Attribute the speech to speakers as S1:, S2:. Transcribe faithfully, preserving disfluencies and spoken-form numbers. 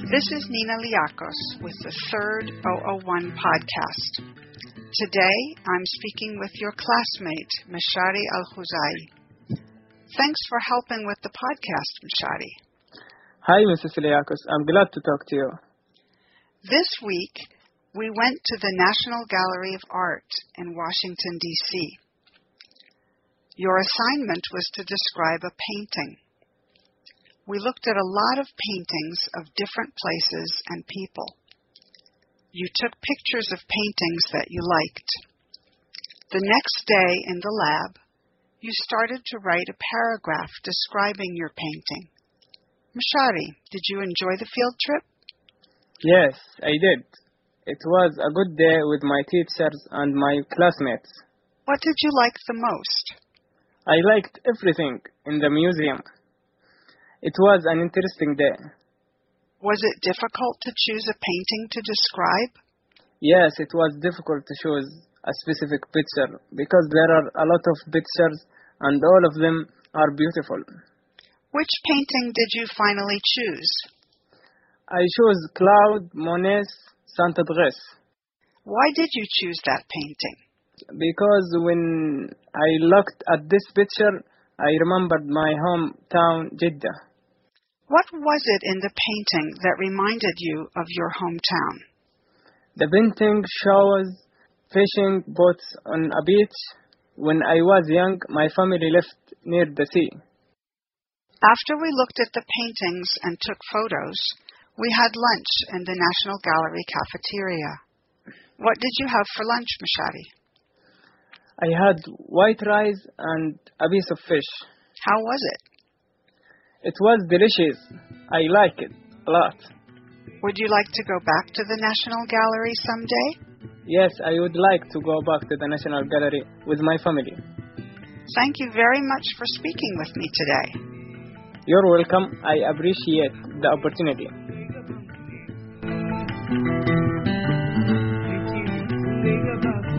S1: This is Nina Liakos with the third zero zero one podcast. Today, I'm speaking with your classmate, Mashari Al-Khuzai. Thanks for helping with the podcast, Mashari.
S2: Hi, Missus Liakos. I'm glad to talk to you.
S1: This week, we went to the National Gallery of Art in Washington, D C Your assignment was to describe a painting. We looked at a lot of paintings of different places and people. You took pictures of paintings that you liked. The next day in the lab, you started to write a paragraph describing your painting. Mashari, did you enjoy the field trip?
S2: Yes, I did. It was a good day with my teachers and my classmates.
S1: What did you like the most?
S2: I liked everything in the museum. It was an interesting day.
S1: Was it difficult to choose a painting to describe?
S2: Yes, it was difficult to choose a specific picture because there are a lot of pictures and all of them are beautiful.
S1: Which painting did you finally choose?
S2: I chose Claude Monet's Saint-Adresse.
S1: Why did you choose that painting?
S2: Because when I looked at this picture, I remembered my hometown, Jeddah.
S1: What was it in the painting that reminded you of your hometown?
S2: The painting shows fishing boats on a beach. When I was young, my family lived near the sea.
S1: After we looked at the paintings and took photos, we had lunch in the National Gallery cafeteria. What did you have for lunch, Mashari?
S2: I had white rice and a piece of fish.
S1: How was it?
S2: It was delicious. I like it a lot.
S1: Would you like to go back to the National Gallery someday?
S2: Yes, I would like to go back to the National Gallery with my family.
S1: Thank you very much for speaking with me today.
S2: You're welcome. I appreciate the opportunity.
S3: Thank you.